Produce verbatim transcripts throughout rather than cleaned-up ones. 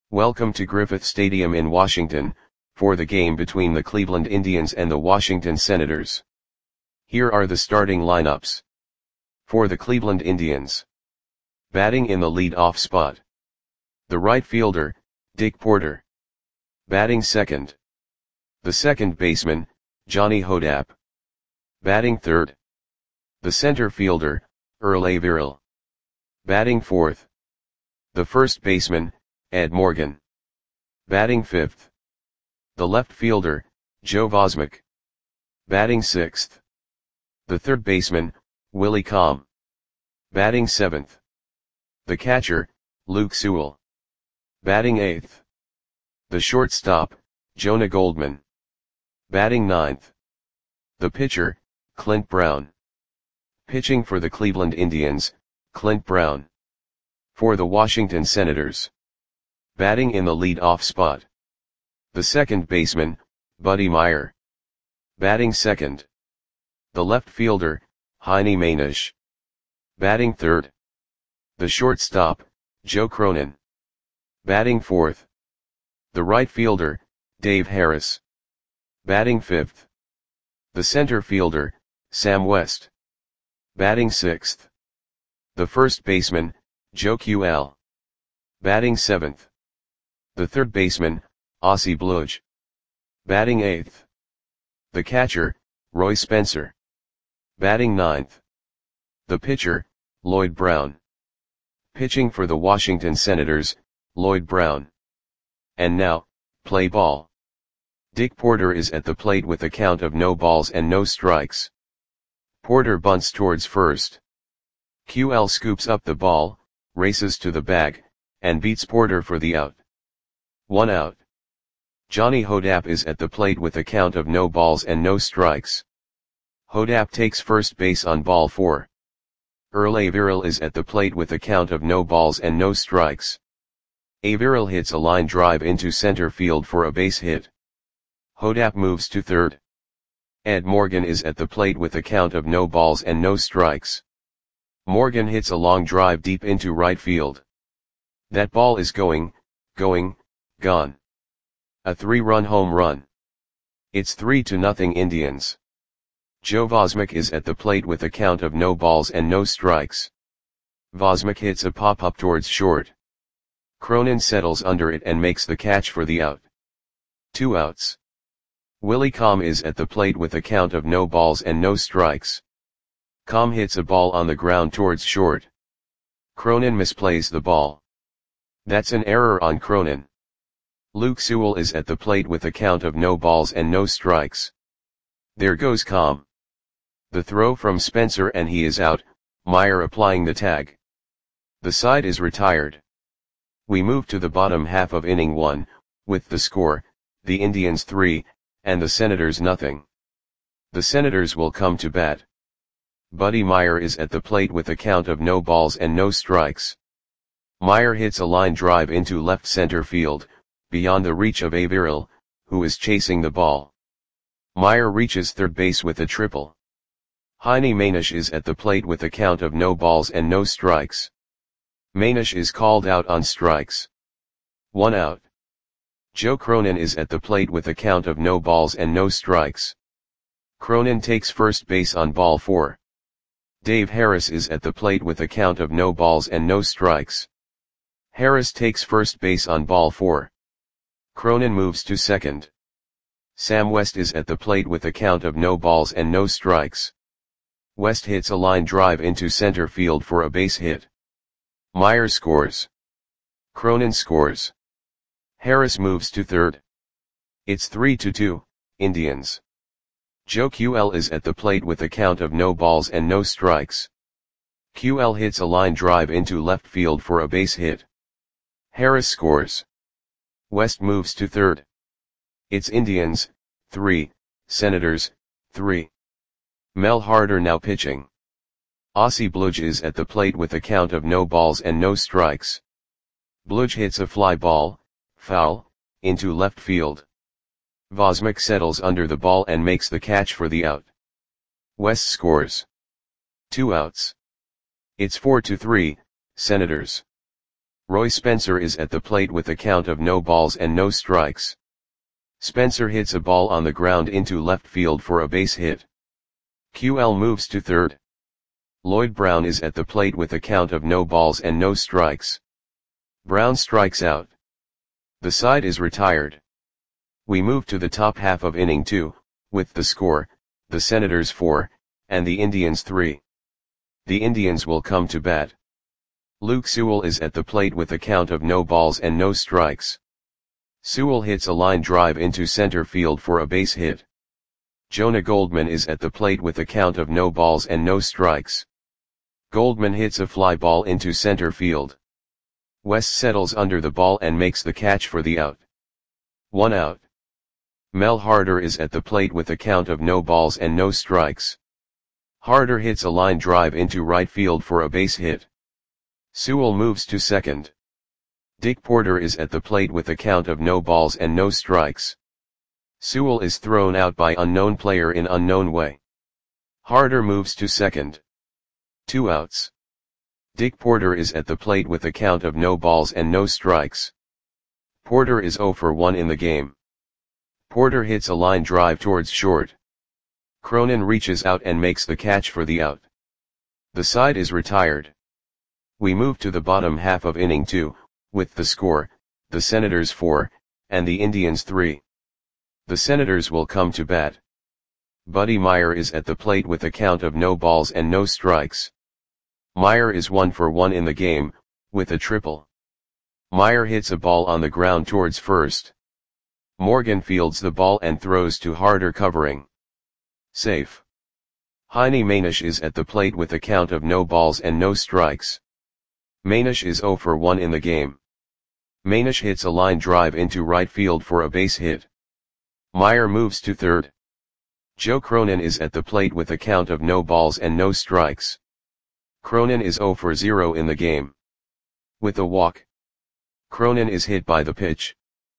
Welcome to Griffith Stadium in Washington, for the game between the Cleveland Indians and the Washington Senators. Here are the starting lineups. For the Cleveland Indians. Batting in the lead-off spot. The right fielder, Dick Porter. Batting second. The second baseman, Johnny Hodapp. Batting third. The center fielder, Earl Averill. Batting fourth. The first baseman, Ed Morgan. Batting fifth. The left fielder, Joe Vosmek. Batting sixth. The third baseman, Willie Comm. Batting seventh. The catcher, Luke Sewell. Batting eighth. The shortstop, Jonah Goldman. Batting ninth. The pitcher, Clint Brown. Pitching for the Cleveland Indians, Clint Brown. For the Washington Senators. Batting in the lead-off spot. The second baseman, Buddy Meyer. Batting second. The left fielder, Heine Manish. Batting third. The shortstop, Joe Cronin. Batting fourth. The right fielder, Dave Harris. Batting fifth. The center fielder, Sam West. Batting sixth. The first baseman, Joe Q L. Batting seventh. The third baseman, Ossie Bludge. Batting eighth. The catcher, Roy Spencer. Batting ninth. The pitcher, Lloyd Brown. Pitching for the Washington Senators, Lloyd Brown. And now, play ball. Dick Porter is at the plate with a count of no balls and no strikes. Porter bunts towards first. Q L scoops up the ball, races to the bag, and beats Porter for the out. One out. Johnny Hodapp is at the plate with a count of no balls and no strikes. Hodapp takes first base on ball four. Earl Averill is at the plate with a count of no balls and no strikes. Averill hits a line drive into center field for a base hit. Hodapp moves to third. Ed Morgan is at the plate with a count of no balls and no strikes. Morgan hits a long drive deep into right field. That ball is going, going, gone. A three-run home run. It's three to nothing Indians. Joe Vosmek is at the plate with a count of no balls and no strikes. Vosmek hits a pop-up towards short. Cronin settles under it and makes the catch for the out. Two outs. Willie Comm is at the plate with a count of no balls and no strikes. Comm hits a ball on the ground towards short. Cronin misplays the ball. That's an error on Cronin. Luke Sewell is at the plate with a count of no balls and no strikes. There goes Comm. The throw from Spencer and he is out, Meyer applying the tag. The side is retired. We move to the bottom half of inning one, with the score, the Indians three, and the Senators nothing. The Senators will come to bat. Buddy Meyer is at the plate with a count of no balls and no strikes. Meyer hits a line drive into left center field, beyond the reach of Averill, who is chasing the ball. Meyer reaches third base with a triple. Heine Manish is at the plate with a count of no balls and no strikes. Manish is called out on strikes. One out. Joe Cronin is at the plate with a count of no balls and no strikes. Cronin takes first base on ball four. Dave Harris is at the plate with a count of no balls and no strikes. Harris takes first base on ball four. Cronin moves to second. Sam West is at the plate with a count of no balls and no strikes. West hits a line drive into center field for a base hit. Meyer scores. Cronin scores. Harris moves to third. It's three to two, Indians. Joe Q L is at the plate with a count of no balls and no strikes. Q L hits a line drive into left field for a base hit. Harris scores. West moves to third. It's Indians, three, Senators, three. Mel Harder now pitching. Ossie Bludge is at the plate with a count of no balls and no strikes. Bludge hits a fly ball, foul, into left field. Vosmek settles under the ball and makes the catch for the out. West scores. Two outs. It's four to three, Senators. Roy Spencer is at the plate with a count of no balls and no strikes. Spencer hits a ball on the ground into left field for a base hit. Q L moves to third. Lloyd Brown is at the plate with a count of no balls and no strikes. Brown strikes out. The side is retired. We move to the top half of inning two, with the score, the Senators four, and the Indians three. The Indians will come to bat. Luke Sewell is at the plate with a count of no balls and no strikes. Sewell hits a line drive into center field for a base hit. Jonah Goldman is at the plate with a count of no balls and no strikes. Goldman hits a fly ball into center field. West settles under the ball and makes the catch for the out. One out. Mel Harder is at the plate with a count of no balls and no strikes. Harder hits a line drive into right field for a base hit. Sewell moves to second. Dick Porter is at the plate with a count of no balls and no strikes. Sewell is thrown out by unknown player in unknown way. Harder moves to second. Two outs. Dick Porter is at the plate with a count of no balls and no strikes. Porter is oh for one in the game. Porter hits a line drive towards short. Cronin reaches out and makes the catch for the out. The side is retired. We move to the bottom half of inning two, with the score, the Senators four, and the Indians three. The Senators will come to bat. Buddy Meyer is at the plate with a count of no balls and no strikes. Meyer is one for one in the game, with a triple. Meyer hits a ball on the ground towards first. Morgan fields the ball and throws to Harder covering. Safe. Heine Manish is at the plate with a count of no balls and no strikes. Manish is oh for one in the game. Manish hits a line drive into right field for a base hit. Meyer moves to third. Joe Cronin is at the plate with a count of no balls and no strikes. Cronin is oh for zero in the game. With a walk. Cronin is hit by the pitch.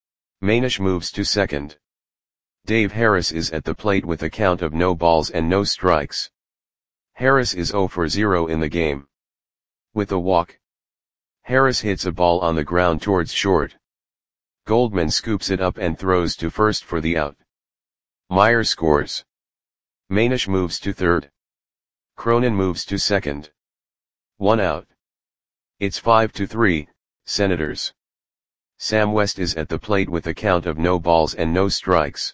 Manish moves to second. Dave Harris is at the plate with a count of no balls and no strikes. Harris is oh for zero in the game. With a walk. Harris hits a ball on the ground towards short. Goldman scoops it up and throws to first for the out. Meyer scores. Manish moves to third. Cronin moves to second. One out. It's five to three, Senators. Sam West is at the plate with a count of no balls and no strikes.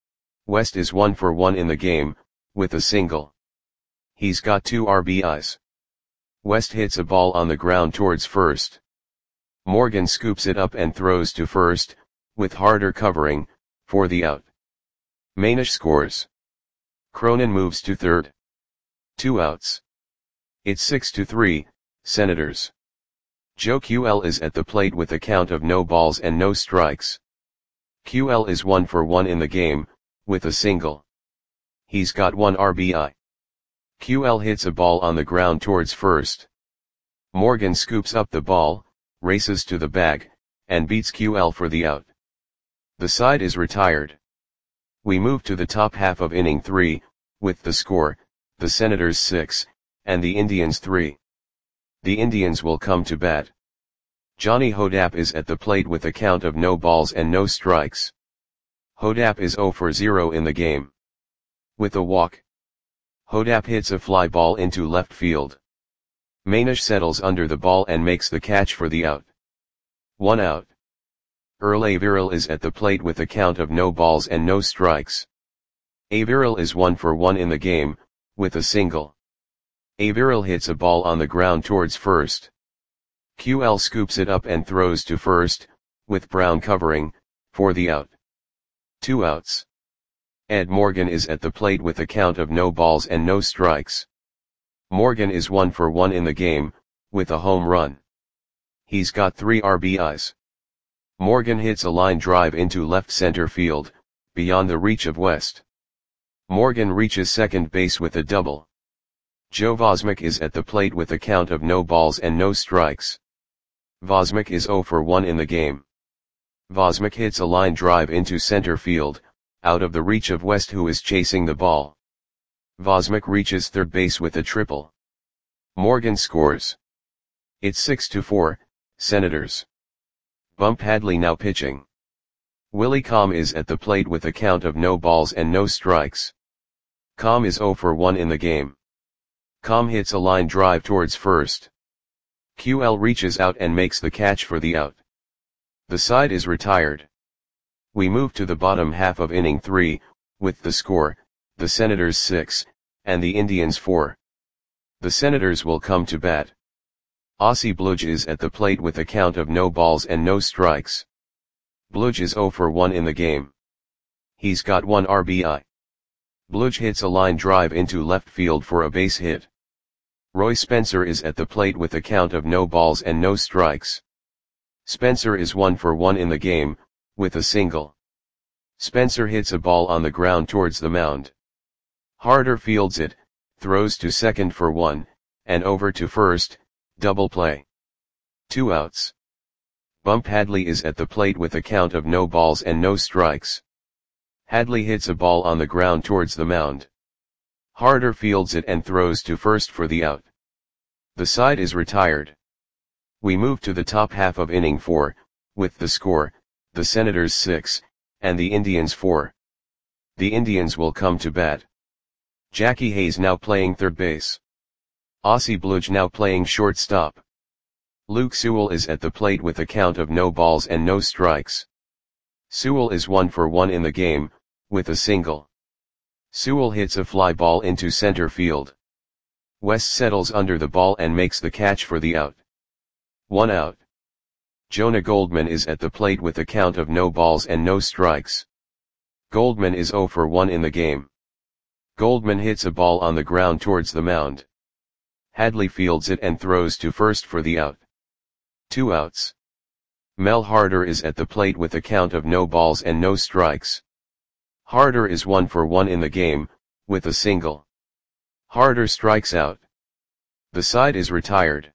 West is one for one in the game, with a single. He's got two R B Is. West hits a ball on the ground towards first. Morgan scoops it up and throws to first, with Harder covering, for the out. Manish scores. Cronin moves to third. Two outs. It's six to three, Senators. Joe Q L is at the plate with a count of no balls and no strikes. Q L is one for one in the game, with a single. He's got one R B I. Q L hits a ball on the ground towards first. Morgan scoops up the ball, races to the bag, and beats Q L for the out. The side is retired. We move to the top half of inning three, with the score, the Senators six, and the Indians three. The Indians will come to bat. Johnny Hodap is at the plate with a count of no balls and no strikes. Hodap is oh for zero in the game. With a walk. Hodap hits a fly ball into left field. Manish settles under the ball and makes the catch for the out. One out. Earl Averill is at the plate with a count of no balls and no strikes. Averill is one for one in the game, with a single. Averill hits a ball on the ground towards first. Q L scoops it up and throws to first, with Brown covering, for the out. Two outs. Ed Morgan is at the plate with a count of no balls and no strikes. Morgan is one for one in the game, with a home run. He's got three R B Is. Morgan hits a line drive into left center field, beyond the reach of West. Morgan reaches second base with a double. Joe Vosmick is at the plate with a count of no balls and no strikes. Vosmick is oh for one in the game. Vosmick hits a line drive into center field, out of the reach of West, who is chasing the ball. Vosmick reaches third base with a triple. Morgan scores. It's six to four, Senators. Bump Hadley now pitching. Willie Comm is at the plate with a count of no balls and no strikes. Comm is oh for one in the game. Comm hits a line drive towards first. Q L reaches out and makes the catch for the out. The side is retired. We move to the bottom half of inning three, with the score, the Senators six, and the Indians four. The Senators will come to bat. Aussie Bludge is at the plate with a count of no balls and no strikes. Bludge is oh for one in the game. He's got one R B I. Bludge hits a line drive into left field for a base hit. Roy Spencer is at the plate with a count of no balls and no strikes. Spencer is one for one in the game, with a single. Spencer hits a ball on the ground towards the mound. Harder fields it, throws to second for one, and over to first, double play. Two outs. Bump Hadley is at the plate with a count of no balls and no strikes. Hadley hits a ball on the ground towards the mound. Harder fields it and throws to first for the out. The side is retired. We move to the top half of inning four, with the score, the Senators six, and the Indians four. The Indians will come to bat. Jackie Hayes now playing third base. Aussie Bludge now playing shortstop. Luke Sewell is at the plate with a count of no balls and no strikes. Sewell is one for one in the game, with a single. Sewell hits a fly ball into center field. West settles under the ball and makes the catch for the out. One out. Jonah Goldman is at the plate with a count of no balls and no strikes. Goldman is oh for one in the game. Goldman hits a ball on the ground towards the mound. Hadley fields it and throws to first for the out. Two outs. Mel Harder is at the plate with a count of no balls and no strikes. Harder is one for one in the game, with a single. Harder strikes out. The side is retired.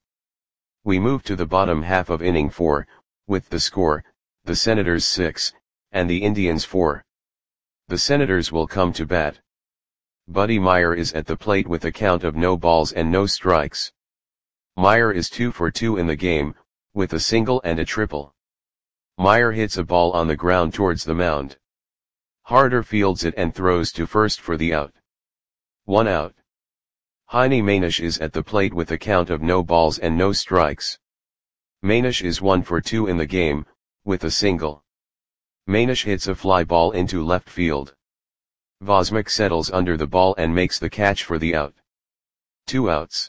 We move to the bottom half of inning four, with the score, the Senators six, and the Indians four. The Senators will come to bat. Buddy Meyer is at the plate with a count of no balls and no strikes. Meyer is two for two in the game, with a single and a triple. Meyer hits a ball on the ground towards the mound. Harder fields it and throws to first for the out. One out. Heine Manish is at the plate with a count of no balls and no strikes. Manish is one for two in the game, with a single. Manish hits a fly ball into left field. Vosmic settles under the ball and makes the catch for the out. Two outs.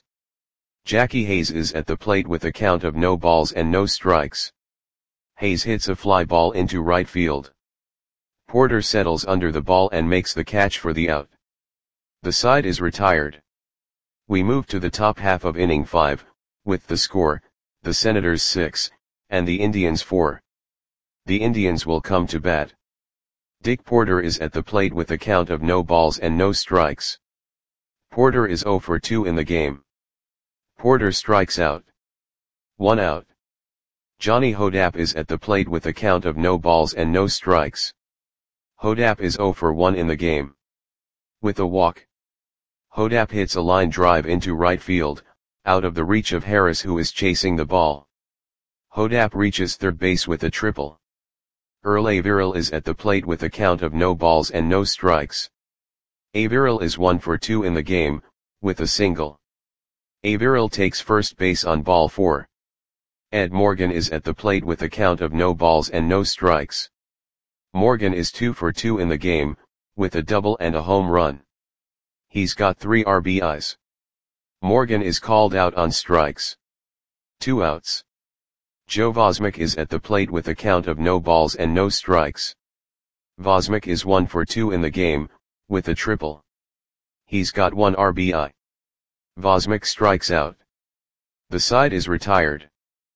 Jackie Hayes is at the plate with a count of no balls and no strikes. Hayes hits a fly ball into right field. Porter settles under the ball and makes the catch for the out. The side is retired. We move to the top half of inning five, with the score, the Senators six, and the Indians four. The Indians will come to bat. Dick Porter is at the plate with a count of no balls and no strikes. Porter is oh for two in the game. Porter strikes out. One out. Johnny Hodap is at the plate with a count of no balls and no strikes. Hodap is oh for one in the game. With a walk. Hodap hits a line drive into right field, out of the reach of Harris who is chasing the ball. Hodap reaches third base with a triple. Earl Averill is at the plate with a count of no balls and no strikes. Averill is one for two in the game, with a single. Averill takes first base on ball four. Ed Morgan is at the plate with a count of no balls and no strikes. Morgan is two for two in the game, with a double and a home run. He's got three R B Is. Morgan is called out on strikes. Two outs. Joe Vosmic is at the plate with a count of no balls and no strikes. Vosmic is one for two in the game, with a triple. He's got one R B I. Vosmic strikes out. The side is retired.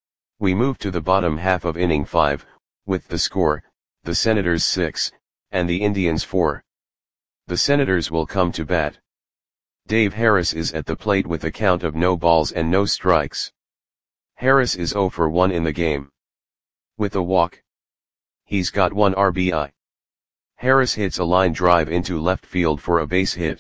We move to the bottom half of inning five, with the score, the Senators six, and the Indians four. The Senators will come to bat. Dave Harris is at the plate with a count of no balls and no strikes. Harris is oh for one in the game. With a walk. He's got one R B I. Harris hits a line drive into left field for a base hit.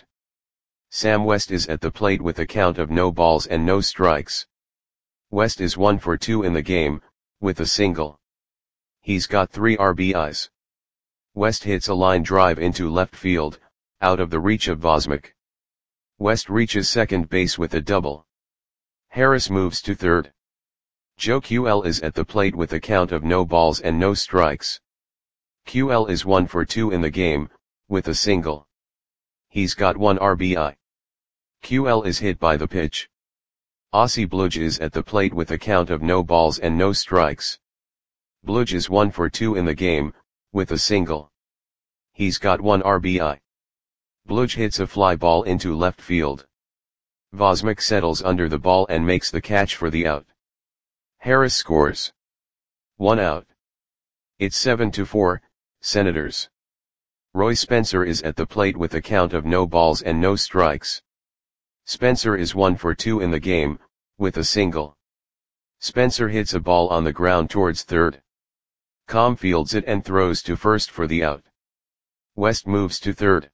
Sam West is at the plate with a count of no balls and no strikes. West is one for two in the game, with a single. He's got three R B Is. West hits a line drive into left field, out of the reach of Vosmik. West reaches second base with a double. Harris moves to third. Joe Q L is at the plate with a count of no balls and no strikes. Q L is one for two in the game, with a single. He's got one R B I. Q L is hit by the pitch. Aussie Bludge is at the plate with a count of no balls and no strikes. Bludge is one for two in the game, with a single. He's got one R B I. Bludge hits a fly ball into left field. Vosmik settles under the ball and makes the catch for the out. Harris scores. One out. It's seven to four, Senators. Roy Spencer is at the plate with a count of no balls and no strikes. Spencer is one for two in the game, with a single. Spencer hits a ball on the ground towards third. Com fields it and throws to first for the out. West moves to third.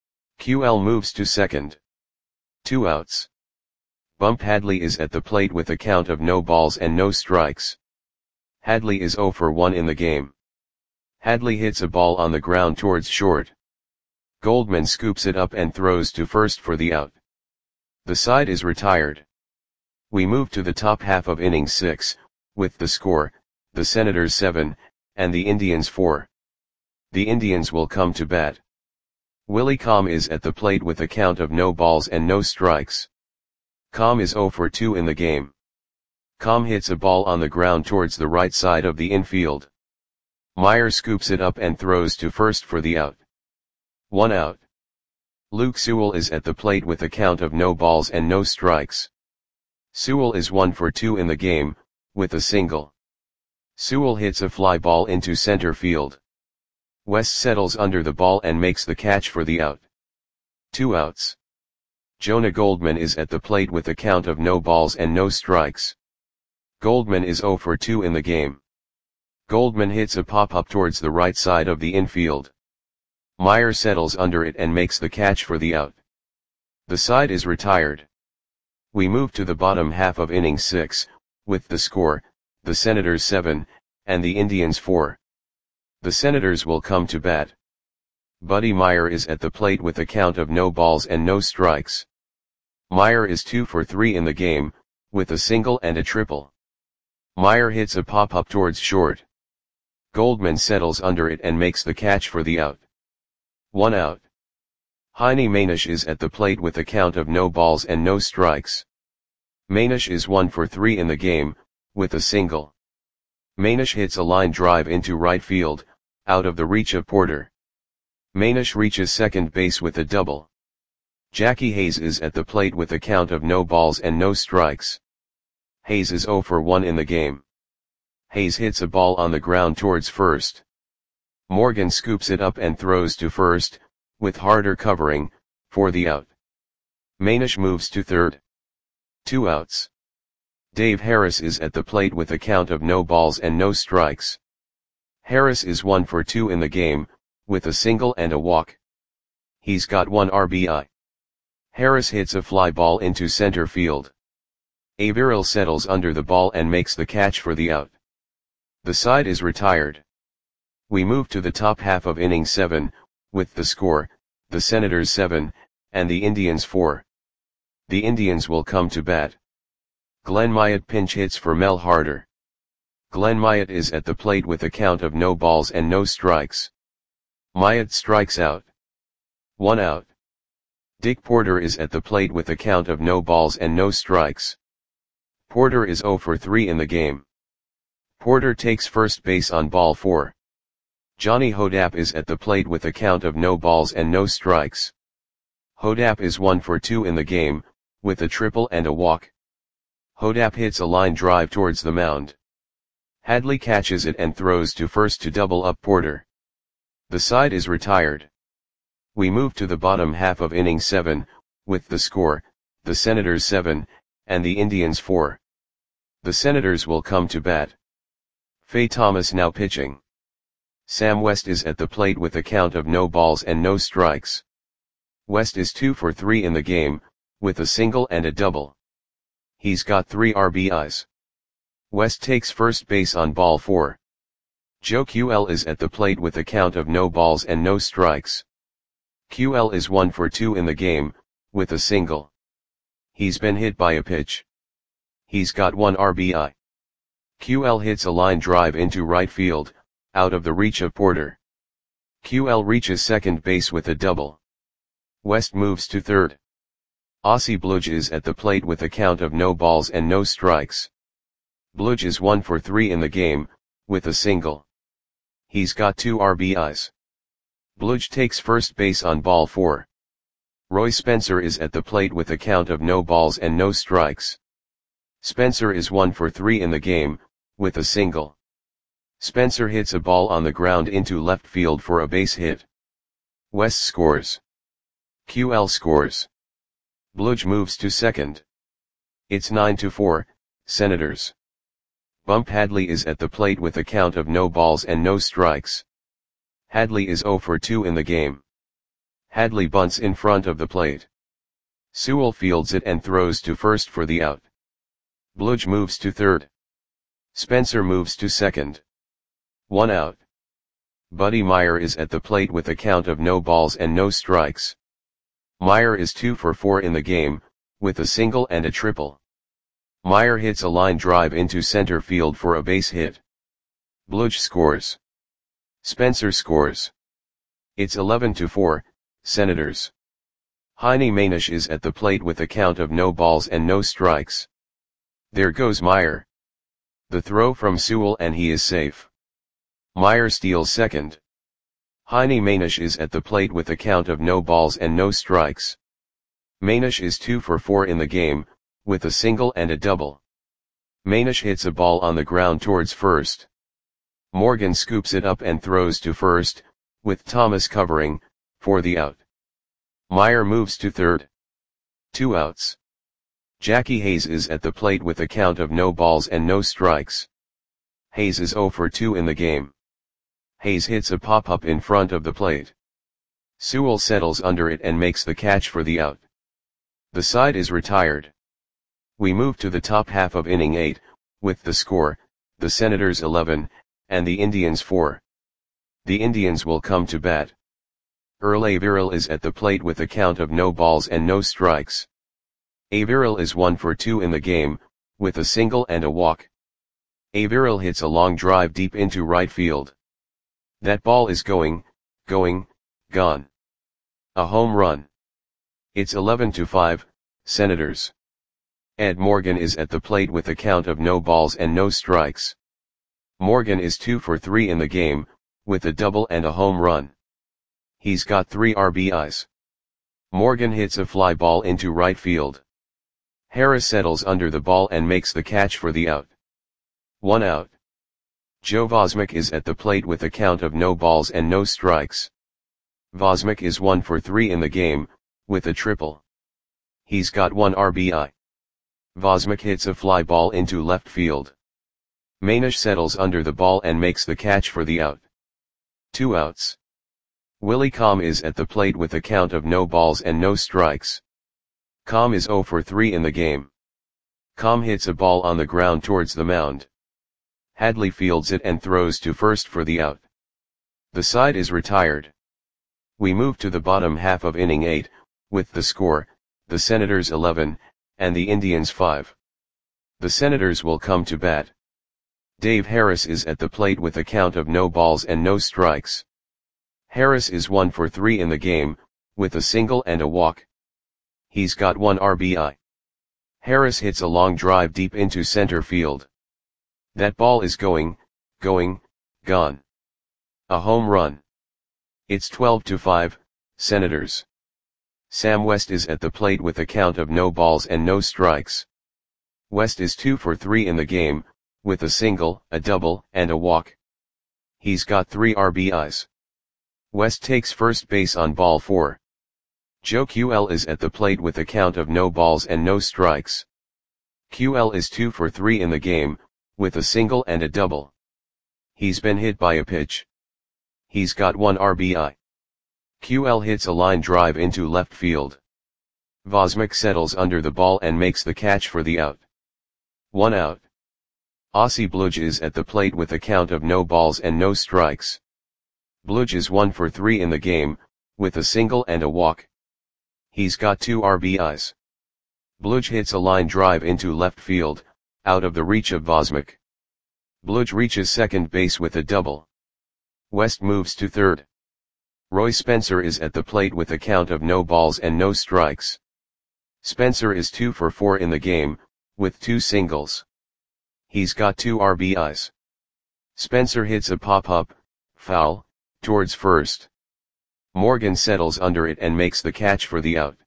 Q L moves to second. Two outs. Bump Hadley is at the plate with a count of no balls and no strikes. Hadley is zero for one in the game. Hadley hits a ball on the ground towards short. Goldman scoops it up and throws to first for the out. The side is retired. We move to the top half of inning six, with the score, the Senators seven, and the Indians four. The Indians will come to bat. Willie Com is at the plate with a count of no balls and no strikes. Com is zero for two in the game. Com hits a ball on the ground towards the right side of the infield. Meyer scoops it up and throws to first for the out. One out. Luke Sewell is at the plate with a count of no balls and no strikes. Sewell is one for two in the game, with a single. Sewell hits a fly ball into center field. West settles under the ball and makes the catch for the out. Two outs. Jonah Goldman is at the plate with a count of no balls and no strikes. Goldman is zero for two in the game. Goldman hits a pop-up towards the right side of the infield. Meyer settles under it and makes the catch for the out. The side is retired. We move to the bottom half of inning six, with the score, the Senators seven, and the Indians four. The Senators will come to bat. Buddy Meyer is at the plate with a count of no balls and no strikes. Meyer is two for three in the game, with a single and a triple. Meyer hits a pop-up towards short. Goldman settles under it and makes the catch for the out. One out. Heine Manish is at the plate with a count of no balls and no strikes. Manish is one for three in the game, with a single. Manish hits a line drive into right field, out of the reach of Porter. Manish reaches second base with a double. Jackie Hayes is at the plate with a count of no balls and no strikes. Hayes is zero for one in the game. Hayes hits a ball on the ground towards first. Morgan scoops it up and throws to first, with Harder covering, for the out. Manish moves to third. Two outs. Dave Harris is at the plate with a count of no balls and no strikes. Harris is one for two in the game, with a single and a walk. He's got one R B I. Harris hits a fly ball into center field. Averill settles under the ball and makes the catch for the out. The side is retired. We move to the top half of inning seven, with the score, the Senators seven, and the Indians four. The Indians will come to bat. Glenn Myatt pinch hits for Mel Harder. Glenn Myatt is at the plate with a count of no balls and no strikes. Myatt strikes out. One out. Dick Porter is at the plate with a count of no balls and no strikes. Porter is zero for three in the game. Porter takes first base on ball four. Johnny Hodap is at the plate with a count of no balls and no strikes. Hodap is one for two in the game, with a triple and a walk. Hodap hits a line drive towards the mound. Hadley catches it and throws to first to double up Porter. The side is retired. We move to the bottom half of inning seven, with the score, the Senators seven, and the Indians four. The Senators will come to bat. Faye Thomas now pitching. Sam West is at the plate with a count of no balls and no strikes. West is two for three in the game, with a single and a double. He's got three R B Is. West takes first base on ball four. Joe Q L is at the plate with a count of no balls and no strikes. Q L is one for two in the game, with a single. He's been hit by a pitch. He's got one R B I. Q L hits a line drive into right field, out of the reach of Porter. Q L reaches second base with a double. West moves to third. Aussie Bludge is at the plate with a count of no balls and no strikes. Bludge is one for three in the game, with a single. He's got two R B Is. Bludge takes first base on ball four. Roy Spencer is at the plate with a count of no balls and no strikes. Spencer is one for three in the game, with a single. Spencer hits a ball on the ground into left field for a base hit. West scores. Q L scores. Bludge moves to second. It's nine to four, Senators. Bump Hadley is at the plate with a count of no balls and no strikes. Hadley is zero for two in the game. Hadley bunts in front of the plate. Sewell fields it and throws to first for the out. Bludge moves to third. Spencer moves to second. One out. Buddy Meyer is at the plate with a count of no balls and no strikes. Meyer is two for four in the game, with a single and a triple. Meyer hits a line drive into center field for a base hit. Bludge scores. Spencer scores. It's eleven to four, Senators. Heine Manish is at the plate with a count of no balls and no strikes. There goes Meyer. The throw from Sewell and he is safe. Meyer steals second. Heine Manish is at the plate with a count of no balls and no strikes. Manish is two for four in the game, with a single and a double. Manish hits a ball on the ground towards first. Morgan scoops it up and throws to first, with Thomas covering, for the out. Meyer moves to third. Two outs. Jackie Hayes is at the plate with a count of no balls and no strikes. Hayes is zero for two in the game. Hayes hits a pop-up in front of the plate. Sewell settles under it and makes the catch for the out. The side is retired. We move to the top half of inning eight, with the score, the Senators eleven, and the Indians four. The Indians will come to bat. Earl Averill is at the plate with a count of no balls and no strikes. Averill is one for two in the game, with a single and a walk. Averill hits a long drive deep into right field. That ball is going, going, gone. A home run. It's eleven to five, Senators. Ed Morgan is at the plate with a count of no balls and no strikes. Morgan is two for three in the game, with a double and a home run. He's got three R B Is. Morgan hits a fly ball into right field. Harris settles under the ball and makes the catch for the out. One out. Joe Vosmick is at the plate with a count of no balls and no strikes. Vosmick is one for three in the game, with a triple. He's got one R B I. Vosmick hits a fly ball into left field. Manish settles under the ball and makes the catch for the out. Two outs. Willie Comm is at the plate with a count of no balls and no strikes. Comm is zero for three in the game. Comm hits a ball on the ground towards the mound. Hadley fields it and throws to first for the out. The side is retired. We move to the bottom half of inning eight, with the score, the Senators eleven, and the Indians five. The Senators will come to bat. Dave Harris is at the plate with a count of no balls and no strikes. Harris is one for three in the game, with a single and a walk. He's got one R B I. Harris hits a long drive deep into center field. That ball is going, going, gone. A home run. It's twelve to five, Senators. Sam West is at the plate with a count of no balls and no strikes. West is two for three in the game, with a single, a double, and a walk. He's got three R B Is. West takes first base on ball four. Joe Q L is at the plate with a count of no balls and no strikes. Q L is two for three in the game, with a single and a double. He's been hit by a pitch. He's got one R B I. Q L hits a line drive into left field. Vosmick settles under the ball and makes the catch for the out. One out. Aussie Bludge is at the plate with a count of no balls and no strikes. Bludge is one for three in the game, with a single and a walk. He's got two R B Is. Bludge hits a line drive into left field, out of the reach of Vosmik. Bludge reaches second base with a double. West moves to third. Roy Spencer is at the plate with a count of no balls and no strikes. Spencer is two for four in the game, with two singles. He's got two R B Is. Spencer hits a pop-up, foul, towards first. Morgan settles under it and makes the catch for the out.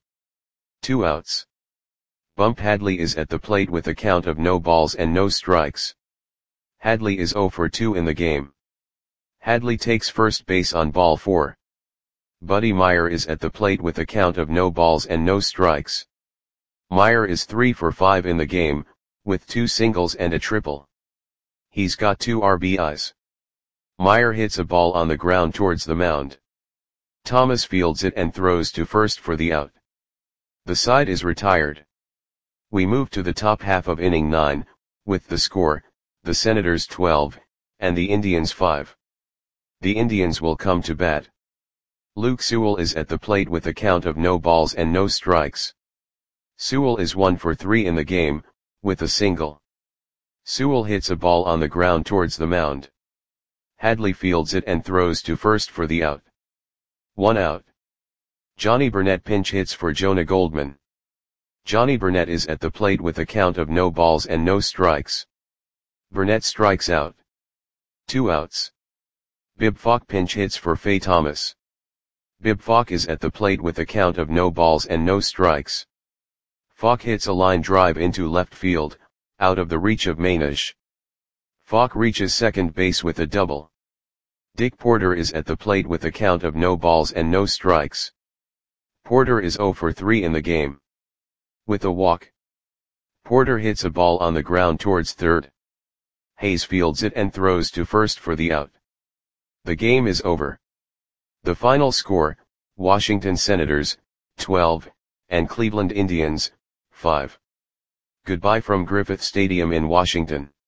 Two outs. Bump Hadley is at the plate with a count of no balls and no strikes. Hadley is zero for two in the game. Hadley takes first base on ball four. Buddy Meyer is at the plate with a count of no balls and no strikes. Meyer is three for five in the game, with two singles and a triple. He's got two R B Is. Meyer hits a ball on the ground towards the mound. Thomas fields it and throws to first for the out. The side is retired. We move to the top half of inning nine, with the score, the Senators twelve, and the Indians five. The Indians will come to bat. Luke Sewell is at the plate with a count of no balls and no strikes. Sewell is one for three in the game, with a single. Sewell hits a ball on the ground towards the mound. Hadley fields it and throws to first for the out. One out. Johnny Burnett pinch hits for Jonah Goldman. Johnny Burnett is at the plate with a count of no balls and no strikes. Burnett strikes out. Two outs. Bib Falk pinch hits for Faye Thomas. Bib Falk is at the plate with a count of no balls and no strikes. Falk hits a line drive into left field, out of the reach of Manish. Falk reaches second base with a double. Dick Porter is at the plate with a count of no balls and no strikes. Porter is zero for three in the game. With a walk. Porter hits a ball on the ground towards third. Hayes fields it and throws to first for the out. The game is over. The final score, Washington Senators, twelve, and Cleveland Indians, five. Goodbye from Griffith Stadium in Washington.